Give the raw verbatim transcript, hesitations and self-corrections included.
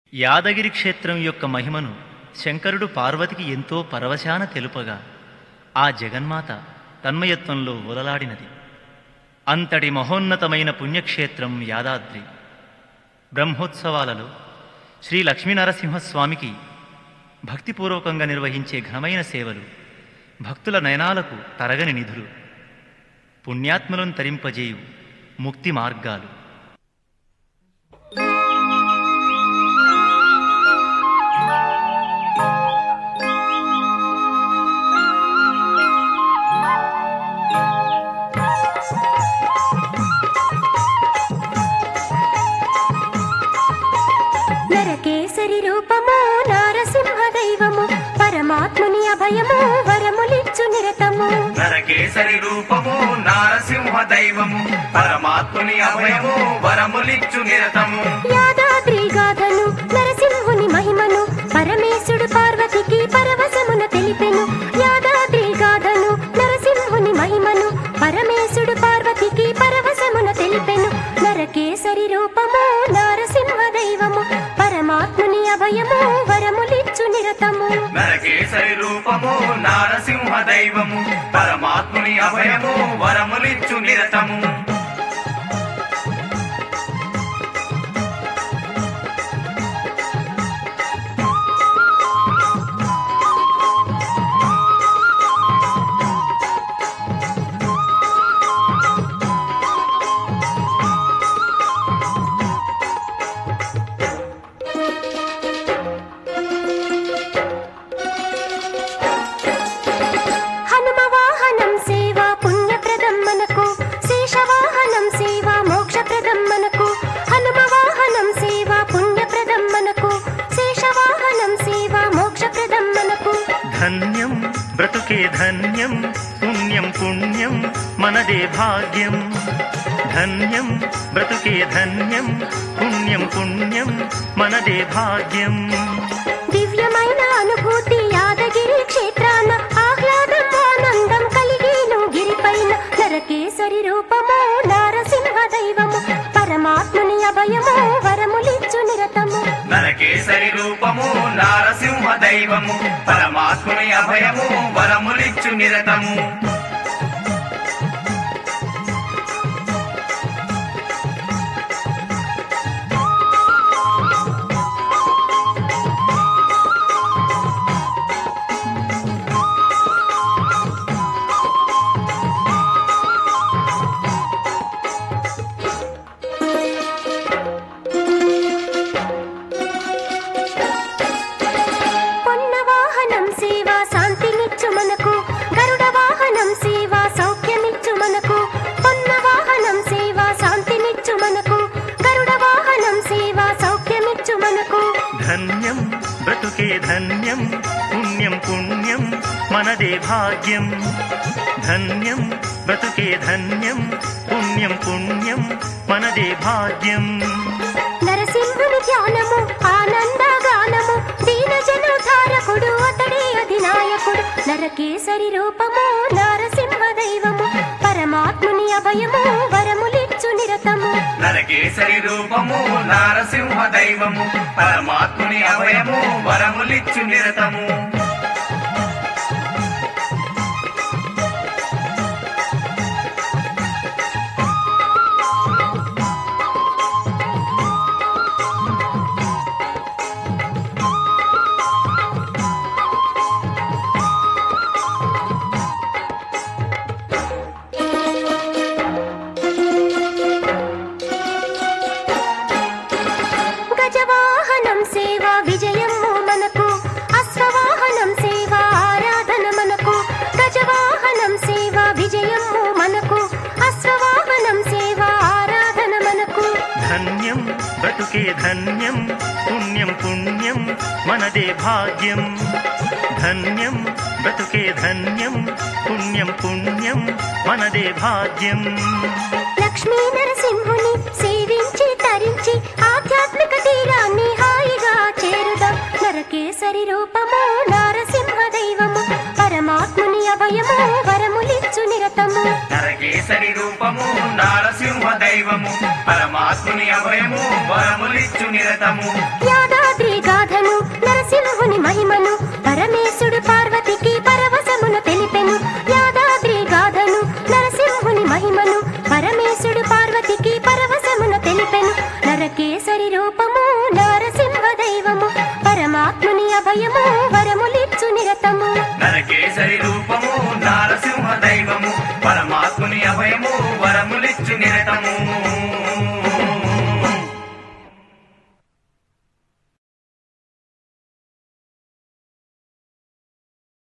యాదగిరి క్షేత్రం యొక్క మహిమను శంకరుడు పార్వతికి ఎంతో పరవశాన తెలుపగా ఆ జగన్మాత తన్మయత్వంలో ఓలలాడినది. అంతటి మహోన్నతమైన పుణ్యక్షేత్రం యాదాద్రి. బ్రహ్మోత్సవాలలో శ్రీ లక్ష్మీనరసింహస్వామికి భక్తిపూర్వకంగా నిర్వహించే ఘనమైన సేవలు భక్తుల నయనాలకు తరగని నిధులు, పుణ్యాత్మలను తరింపజేయు ముక్తి మార్గాలు. నరకేసరి రూపము నారసింహ దైవము పరమాత్ముని అభయము వరములిచ్చు నిరతము. నరకేసరి రూపము నారసింహ దైవము పరమాత్ముని అభయము వరములిచ్చు నిరతము. యాదాద్రి గాథను నరసింహుని మహిమను పరమేశుడు పార్వతికి పరవశమున తెలిపెను. యాదాద్రి గాథను నరసింహుని మహిమను పరమేశుడు పార్వతికి పరవశమున తెలిపెను. నరకేసరి రూపము నారసింహ దైవము పరమాత్ముని అభయము వరములిచ్చు నిరతము. నరకేసరి రూపము నారసింహ దైవము పరమాత్ముని అభయము వరములిచ్చు నిరతము. ధన్యం బ్రతుకే ధన్యం, పుణ్యం పుణ్యం మనదే భాగ్యం. ధన్యం బ్రతుకే ధన్యం, పుణ్యం పుణ్యం మనదే భాగ్యం. దివ్యమైన అనుభూతి యాదగిరి క్షేత్రాన ఆహ్లాదం ఆనందం కలిగేను గిరిపైన. నరకేసరి రూపము నారసింహ దైవము పరమాత్ముని అభయము వరములిచ్చు నిరతము. నరకేసరి రూపము నారసింహ దైవము పరమాత్ముని అభయము వరములిచ్చు నిరతము. ధన్యం బ్రతుకే ధన్యం, పుణ్యం పుణ్యం మనదే భాగ్యం. ధన్యం బ్రతుకే ధన్యం, పుణ్యం పుణ్యం మనదే భాగ్యం. నరసింహుని ధ్యానము ఆనందగానము దీన జనోద్ధారకుడు అతడే అధినాయకుడు. నరకేసరి రూపము నారసింహ దైవము పరమాత్ముని అభయము వరములిచ్చు నిరతము. నరకేసరి రూపము నారసింహ దైవము పరమాత్ముని అభయము వరములిచ్చు నిరతము. గజవాహనం సేవ విజయము మనకు, అశ్వవాహనం సేవ ఆరాధన మనకు. గజవాహనం సేవ విజయము మనకు, అశ్వవాహనం సేవ ఆరాధన మనకు. ధన్యం బ్రతుకే ధన్యం, పుణ్యం పుణ్యం మనదే భాగ్యం. ధన్యం బ్రతుకే ధన్యం, పుణ్యం పుణ్యం మనదే భాగ్యం. లక్ష్మీ నరసింహుని సేవించి తరించి ఆధ్యాత్మిక తీరాన్ని హాయిగా చేరుదాం. నరకేసరి రూపము నారసింహ దైవము పరమాత్ముని అభయము వరములిచ్చు నిరతము. నరకేసరి రూపము నారసింహ దైవము పరమాత్ముని అభయము వరములిచ్చు నిరతము. యాదాద్రి నరసింహుని మహిమను పరమేశుడు పార్వతికి పరవశమును తెలిపెను యాదాద్రి గాథను నరసింహుని మహిమను పరమేశుడు పార్వతికి పరవశమును తెలిపెను నరకేసరి రూపము నారసింహ దైవము పరమాత్ముని అభయము వరములిచ్చు నిరతము నరకేసరి